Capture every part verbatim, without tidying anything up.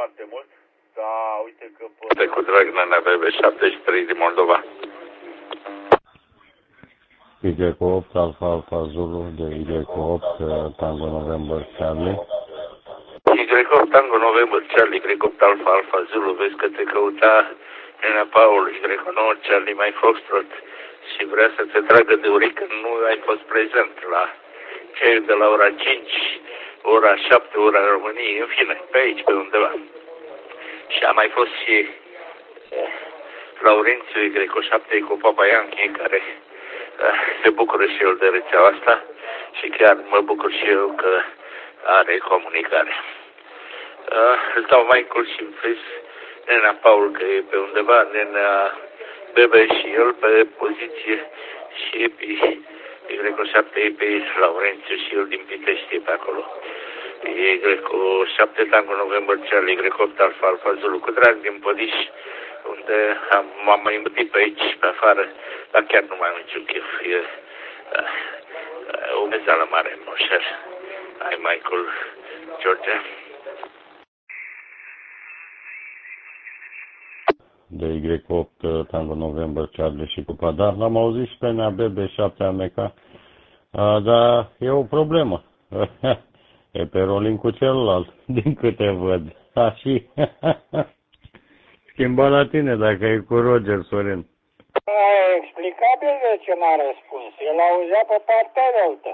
foarte mult. Da, uite că poate cu drag Nana B B șaptezeci și trei din Moldova. Y opt Alfa Alfa Zulu de Y opt Tango November Charlie. Y opt Tango November Charlie, Y opt Alfa Alfa Zulu, vezi că te căuta Nena Paul, Y nouă Charlie Mai Foxtrot și vrea să te tragă de urechi că nu ai fost prezent la cei de la ora cinci, ora șapte, ora României, în fine, pe aici, pe undeva. Și a mai fost și uh, Laurențiu Y șapte cu Papa Yankee, care uh, se bucură și el de rețeaua asta și chiar mă bucur și eu că are comunicare. Uh, îți dau Michael și vezi Nena Paul că e pe undeva, Nena Bebe și el pe poziție și pe Y șapte e pe Laurențiu și el din Pitești pe acolo. Y șapte Tango November Charlie, Y opt Alfa Alfa Zulu cu drag din Podiș, unde am, m-am mai îmbutit pe aici, pe afară, dar chiar nu mai am niciun chef. E uh, o mezală mare, moșer. Hai, Michael, George. De Y opt Tango November Charlie și cu Padar. L-am auzit și pe N A B B șapte Ameca, uh, dar e o problemă. E pe rolling cu celălalt, din câte văd. A, și schimba la tine dacă e cu Roger Sorin. E explicabil de ce n-a răspuns. El auzea pe partea altă.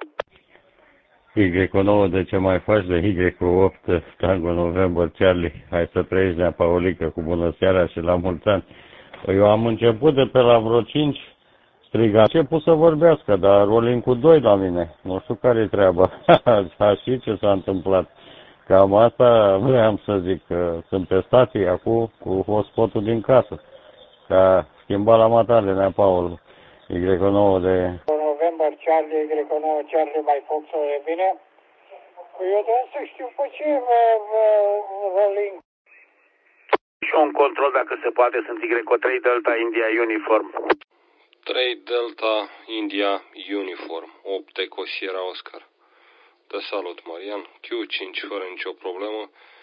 Y nouă, de ce mai faci de Y opt Tango November Charlie? Hai să trăiești, Nea Paulică, cu bună seara și la mulți ani. Eu am început de pe la vreo cinci, striga, a început să vorbească, dar rolling cu doi la mine. Nu știu care-i treaba. Și ce s-a întâmplat. Cam asta vreau să zic, că sunt pe stație acum cu hotspot-ul din casă. Ca schimba la matale, Nea Paul, Y nouă de... November Charlie, Y nouă Charlie Mai Fox-o e bine? Eu trebuie să știu pe ce rolling. Și un control, dacă se poate, sunt Y trei Delta India Uniform. trei Delta India Uniform, opt Eco Sierra Oscar. Te salut, Marian. Q cinci fără nicio problemă.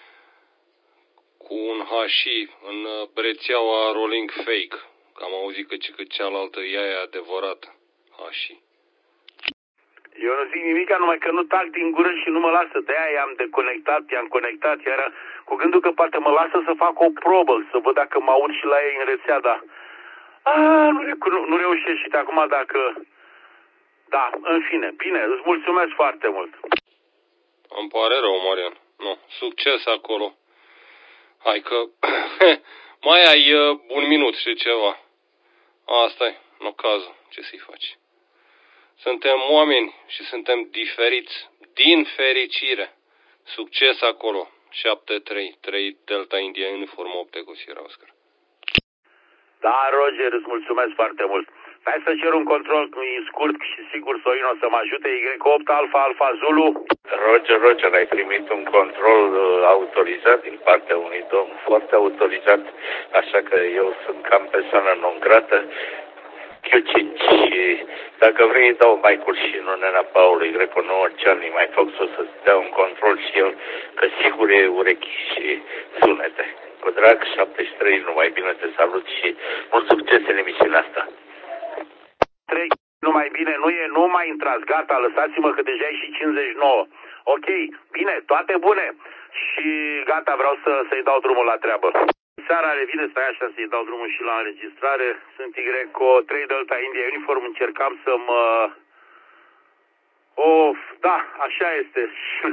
Cu un H I în rețeaua rolling fake. Că am auzit că, că cealaltă ea e adevărată. H I. Eu nu zic nimic, numai că nu tac din gură și nu mă lasă. De-aia i-am deconectat, i-am conectat, iar cu gândul că poate mă lasă să fac o probă, să văd dacă mă aud și la ei în rețea, dar a, nu, nu, nu reușesc și de acum dacă... Da, în fine, bine, îți mulțumesc foarte mult. Îmi pare rău, Marian. Nu, succes acolo. Hai că mai ai uh, un minut și ceva. Asta-i, nu cazul, ce să-i faci. Suntem oameni și suntem diferiți, din fericire. Succes acolo. șapte trei, trei Delta India Uniform opt Eco Sierra Oscar. Da, Roger, îți mulțumesc foarte mult. Hai să cer un control scurt și sigur Sorin o să mă ajute. Y opt Alfa Alfa Zulu. Roger, Roger, ai primit un control uh, autorizat din partea unui domn foarte autorizat, așa că eu sunt cam persoană non grată. Q cinci și dacă vrei îi dau Michael și nu Nena Paul, Y nouă Charlie Mai Fox o să-ți dea un control și el, că sigur e urechi și sunete. Cu drag, șaptezeci și trei, numai bine, te salut și mult succes în emisiunea asta. trei, numai bine, nu e, nu mai intrați, gata, lăsați-mă că deja e și cincizeci și nouă. Ok, bine, toate bune și gata, vreau să, să-i dau drumul la treabă. Seara revine, stai așa să-i dau drumul și la înregistrare. Sunt Y trei Delta India Uniform, încercam să mă... Of, da, așa este.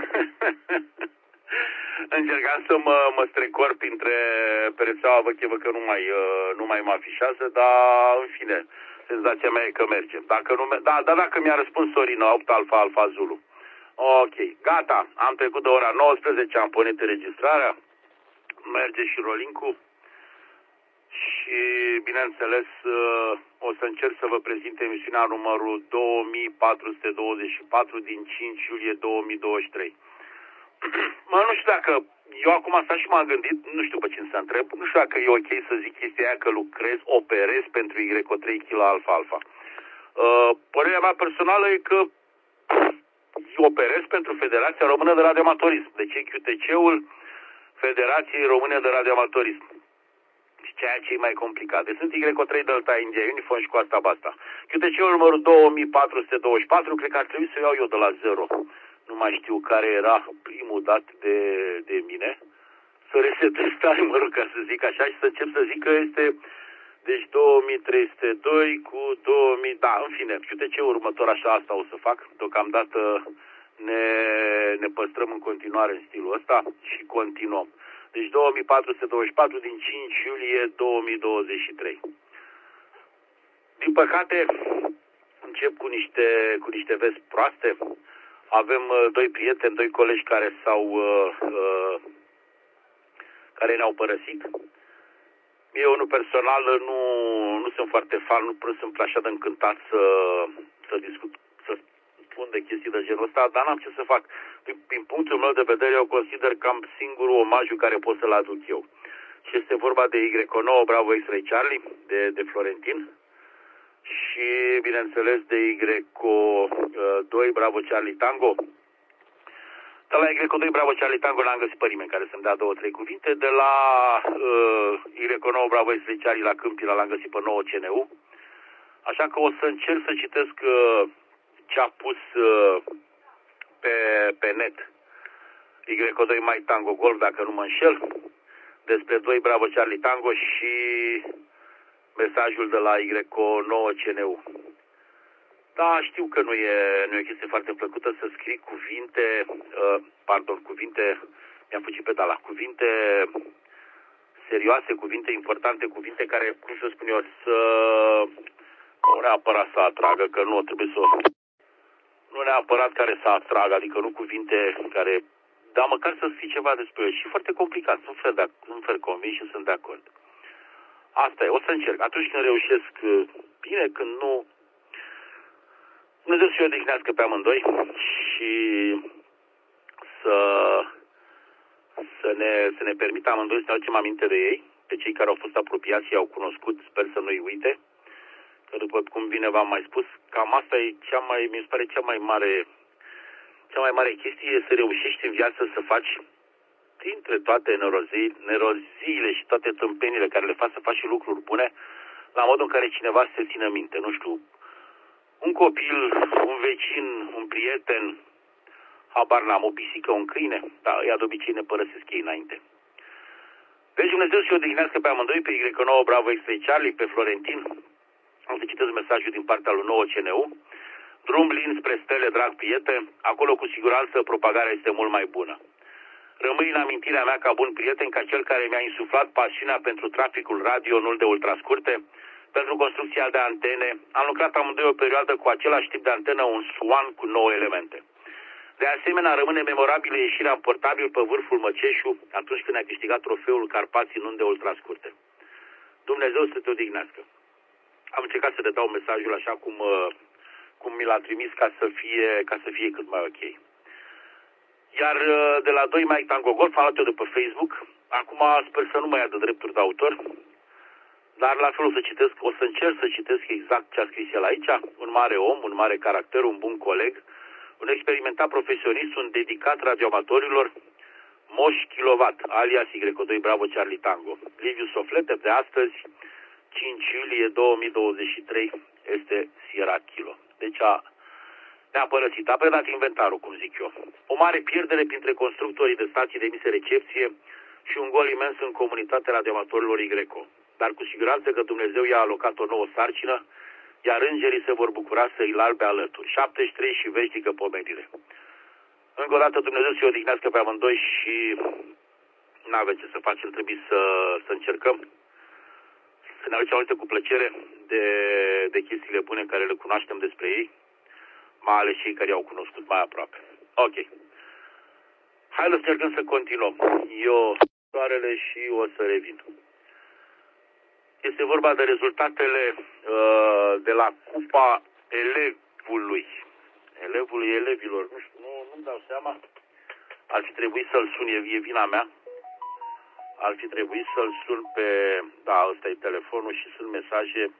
Încercam să mă, mă strecor printre pe rețeaua văchevă că nu mai, nu mai mă afișează, dar în fine, senzația mea e că merge. Dacă nu, da, da, dacă mi-a răspuns Sorin, opt Alfa Alfa Zulu. Ok, gata, am trecut de ora nouăsprezece, am pornit înregistrarea. Merge și rolling-ul și, bineînțeles, o să încerc să vă prezint emisiunea numărul două mii patru sute douăzeci și patru din cinci iulie două mii douăzeci și trei. Mă, nu știu dacă, eu acum am stat și m-am gândit, nu știu pe cine să întreb, nu știu dacă e ok să zic chestia aia că lucrez, operez pentru Y trei Kilo Alfa Alfa. Uh, părerea mea personală e că operez pentru Federația Română de Radioamatorism. Deci Q T C-ul Federației Române de Radioamatorism. Ceea ce e mai complicat. Deci sunt Y trei Delta India Uniform și cu asta basta. Q T C-ul numărul două mii patru sute douăzeci și patru, cred că ar trebui să iau eu de la zero. Nu mai știu care era primul dat de, de mine. Să resetez timerul, ca să zic așa, și să încep să zic că este... Deci două mii trei sute doi cu două mii... Da, în fine, Q T C-ul următor, așa asta o să fac. Deocamdată ne, ne păstrăm în continuare în stilul ăsta și continuăm. Deci două mii patru sute douăzeci și patru din cinci iulie două mii douăzeci și trei. Din păcate, încep cu niște, cu niște vesti proaste. Avem uh, doi prieteni, doi colegi care s-au uh, uh, care ne-au părăsit. Eu, unul personal, nu, nu sunt foarte fan, nu prea sunt așa de încântat să, să discut, să spun de chestii de genul ăsta, dar n-am ce să fac. Din, din punctul meu de vedere, eu consider cam singurul omagiu care pot să-l aduc eu. Și este vorba de Y nouă Bravo X-Ray Charlie, de, de Florentin, și, bineînțeles, de Y doi Bravo Charlie Tango. De la Y doi Bravo Charlie Tango n-am găsit pe nimeni care să-mi dea două, trei cuvinte. De la uh, Y nouă Bravo X-Ray Charlie la Câmpila l-am găsit pe nouă C N U. Așa că o să încerc să citesc uh, ce a pus uh, pe, pe net Y doi Mike Tango Golf, dacă nu mă înșel, despre doi Bravo Charlie Tango și mesajul de la Y nouă C N U. Da, știu că nu e, nu e o chestie foarte plăcută să scrii cuvinte, uh, pardon, cuvinte, mi-am fugit pe la cuvinte serioase, cuvinte importante, cuvinte care, cum să spun eu, să nu neapărat să atragă, că nu trebuie să nu neapărat care să atragă, adică nu cuvinte care, dar măcar să scrii ceva despre el. Și foarte complicat, sunt fel, de, sunt fel convins și sunt de acord. Asta e, o să încerc. Atunci când reușesc bine, când nu, Dumnezeu să-i odihnească pe amândoi și să, să, ne, să ne permită amândoi să ne aducem aminte de ei, pe cei care au fost apropiați și au cunoscut, sper să nu-i uite, că după cum bine v-am mai spus, cam asta e cea mai, mi se pare cea mai mare, cea mai mare chestie, e să reușești în viață să faci, printre toate nerozii, neroziile și toate tâmpenile care le fac, să faci și lucruri bune, la modul în care cineva să te țină minte, nu știu, un copil, un vecin, un prieten, habar n-am, o pisică, un câine, dar ea de obicei ne părăsesc ei înainte. Deci Dumnezeu să-i odihnească pe amândoi, pe Y nouă Bravo X-Ray Charlie, pe Florentin. Am să citesc mesajul din partea lui nouă C N U. Drum lin spre stele, drag prieten, acolo cu siguranță propagarea este mult mai bună. Rămâi în amintirea mea ca bun prieten, ca cel care mi-a insuflat pasiunea pentru traficul radio, nu de ultrascurte, pentru construcția de antene. Am lucrat amândoi o perioadă cu același tip de antenă, un Swan cu nouă elemente. De asemenea, rămâne memorabilă ieșirea în portabil pe vârful Măceșu, atunci când a câștigat trofeul Carpații în unde ultrascurte. Dumnezeu să te odihnească. Am încercat să te dau mesajul așa cum, cum mi l-a trimis ca să fie, ca să fie cât mai ok. Iar de la doi Mike Tango Golf am luat eu de pe Facebook. Acum sper să nu mai ia de drepturi de autor, dar la fel o să citesc, o să încerc să citesc exact ce a scris el aici. Un mare om, un mare caracter, un bun coleg, un experimentat profesionist, un dedicat radioamatorilor, Moș Kilowatt, alias Y doi Bravo Charlie Tango. Liviu Soflete, de astăzi, cinci iulie două mii douăzeci și trei, este Sierra Kilo. Deci a, ne-a părăsit, a predat inventarul, cum zic eu. O mare pierdere printre constructorii de stații de emise recepție și un gol imens în comunitatea radioamatorilor Y. Dar cu siguranță că Dumnezeu i-a alocat o nouă sarcină, iar îngerii se vor bucura să îi larbe alături. șaptezeci și trei și veșnică pomenire. Încă o dată Dumnezeu să-i odihnească pe amândoi și n-avem ce să facem, trebuie să, să încercăm să ne aducem aminte cu plăcere de, de chestiile bune care le cunoaștem despre ei, mai ales cei care i-au cunoscut mai aproape. Ok. Hai să încercăm să continuăm. Eu soarele și o să revin. Este vorba de rezultatele uh, de la Cupa Elevului. Elevului elevilor. Nu știu, nu, nu-mi dau seama. Ar fi trebuit să-l sun, e, e vina mea. Ar fi trebuit să-l sun pe... Da, ăsta e telefonul și sunt mesaje...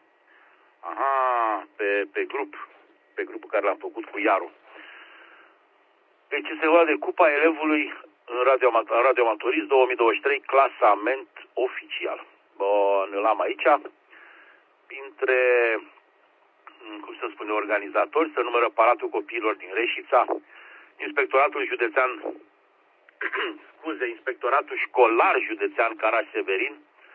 Aha, pe, pe grup. Pe grupul care l-am făcut cu Iaru. Deci este vorba de Cupa Elevului în radio, radio Amatorist două mii douăzeci și trei, clasament oficial. Bun, îl am aici. Printre, cum să spune, organizatori, se numără Palatul Copiilor din Reșița, Inspectoratul Județean, scuze, Inspectoratul Școlar Județean Caraș-Severin,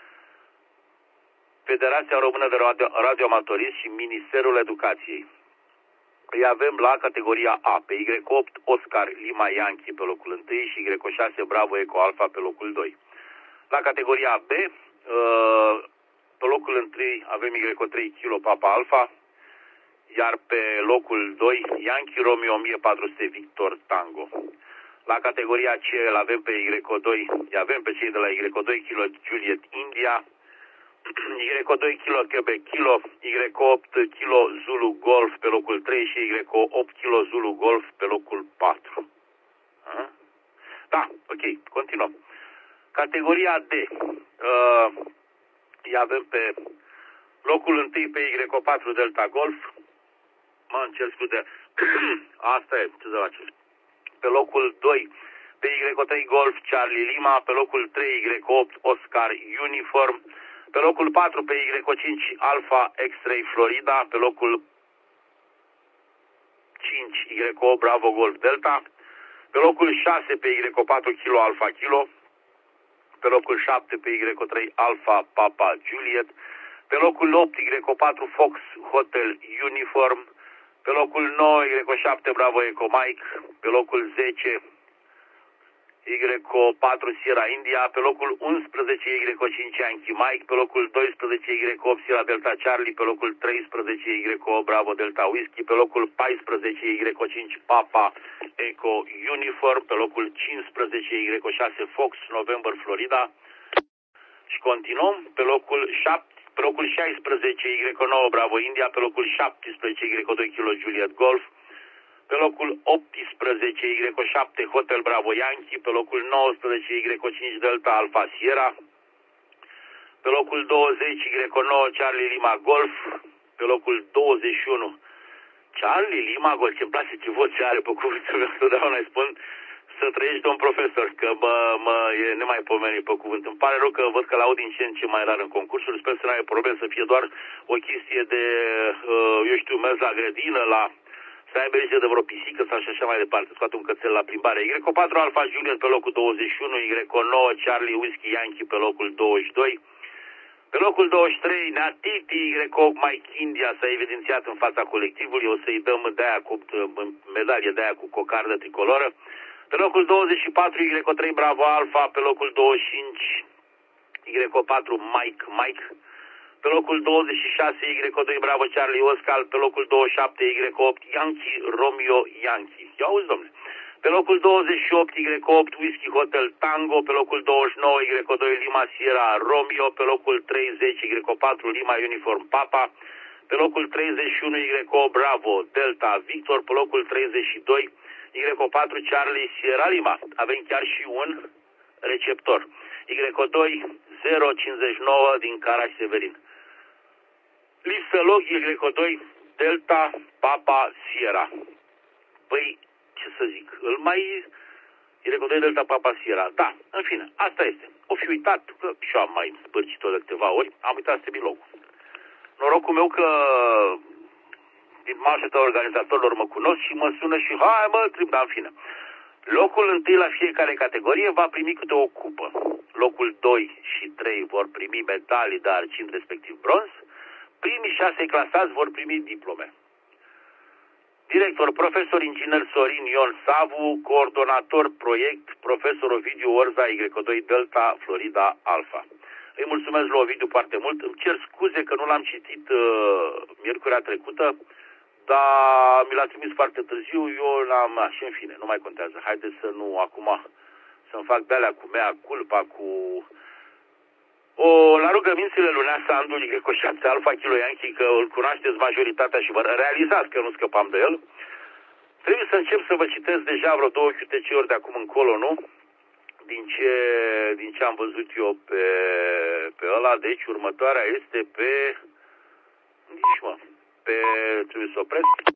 Federația Română de Radio, Radio Amatorist și Ministerul Educației. Îi avem la categoria A, pe Y opt Oscar Lima Yankee pe locul unu și Y șase Bravo Eco Alpha pe locul doi. La categoria B, pe locul unu avem Y trei Kilo Papa Alpha, iar pe locul doi Yankee Romeo o mie patru sute Victor Tango. La categoria C îl avem pe Y doi, îi avem pe cei de la Y doi Kilo Juliet India, Y doi Kilo Quebec Kilo, Y opt Kilo Zulu Golf pe locul trei și Y opt Kilo Zulu Golf pe locul patru. A? Da, ok, continuăm. Categoria D. Uh, îi avem pe locul unu pe Y patru Delta Golf. Mă încerc scuze. Asta e, ce să facem. Pe locul doi pe Y trei Golf Charlie Lima, pe locul trei Y opt Oscar Uniform, pe locul patru pe Y cinci Alpha X-Ray Florida, pe locul cinci Y opt Bravo Golf Delta, pe locul șase pe Y patru Kilo Alpha Kilo, pe locul șapte pe Y trei Alpha Papa Juliet, pe locul opt Y patru Fox Hotel Uniform, pe locul nouă Y șapte Bravo Eco Mike, pe locul zece Y patru Sierra India, pe locul unsprezece Y cinci Yankee Mike, pe locul doisprezece Y opt Sierra Delta Charlie, pe locul treisprezece Y opt Bravo Delta Whiskey, pe locul paisprezece Y cinci Papa Eco Uniform, pe locul cincisprezece Y șase Fox November Florida. Și continuăm pe locul șapte. Pe locul șaisprezece Y nouă Bravo India, pe locul șaptesprezece Y doi Kilo Juliet Golf, pe locul optsprezece Y șapte Hotel Bravo Yankee, pe locul nouăsprezece Y cinci Delta Alpha Sierra, pe locul douăzeci Y nouă Charlie Lima Golf, pe locul douăzeci și unu Charlie Lima Golf. Ce-mi place ce voce are, pe cuvântul meu, totdeauna îi spun să trăiești, domn profesor, că mă, mă, e nemaipomenit pe cuvânt. Îmi pare rău că văd că l-aud din ce în ce mai rar în concursuri. Sper să nu ai probleme, să fie doar o chestie de, eu știu, mers la grădină, la... să aibă grijă de vreo pisică sau și așa mai departe, scoate un cățel la plimbare. Y patru Alpha Juliet pe locul douăzeci și unu, Y nouă Charlie Whiskey Yankee pe locul douăzeci și doi, pe locul douăzeci și trei Natiti Y opt Mike India s-a evidențiat în fața colectivului, o să-i dăm de-aia cu medalie de-aia cu cocardă tricoloră. Pe locul douăzeci și patru Y trei Bravo Alpha, pe locul douăzeci și cinci Y patru Mike Mike, pe locul douăzeci și șase Y doi Bravo Charlie Oscar, pe locul douăzeci și șapte Y opt Yankee Romeo Yankee. Ia auzi, domnule. Pe locul douăzeci și opt Y opt Whiskey Hotel Tango, pe locul douăzeci și nouă Y doi Lima Sierra Romeo, pe locul treizeci Y patru Lima Uniform Papa, pe locul treizeci și unu Y opt Bravo Delta Victor, pe locul treizeci și doi Y patru Charlie Sierra Lima. Avem chiar și un receptor. Y doi zero cincizeci și nouă din Caraș-Severin. Lipsolog Y doi Delta Papa Sierra. Păi, ce să zic, îl mai... Y doi Delta Papa Sierra. Da, în fine, asta este. O fi uitat, că și-o am mai spărcit-o de câteva ori, am uitat să termin locul. Norocul meu că din majoritatea organizatorilor mă cunosc și mă sună și hai mă, trimit, dar în fine. Locul întâi la fiecare categorie va primi câte o cupă. Locul doi și trei vor primi medalii de argint, respectiv bronz. Primii șase clasați vor primi diplome. Director, profesor inginer Sorin Ion Savu, coordonator proiect, profesor Ovidiu Orza, Y doi Delta Florida Alpha. Îi mulțumesc lui Ovidiu foarte mult. Îmi cer scuze că nu l-am citit uh, miercurea trecută, dar mi l-a trimis foarte târziu, eu l-am, așa în fine, nu mai contează. Haideți să nu, acum, să-mi fac de-alea cu mea culpa, cu... O, la rugămințile lui Nea Sandu, Y șapte Alpha Kilo Yankee, că îl cunoașteți majoritatea și vă realizați că nu scăpam de el. Trebuie să încep să vă citesc deja vreo două ori de acum încolo, nu? Din ce, din ce am văzut eu pe, pe ăla, deci următoarea este pe... Nici mă, pe... trebuie să opresc.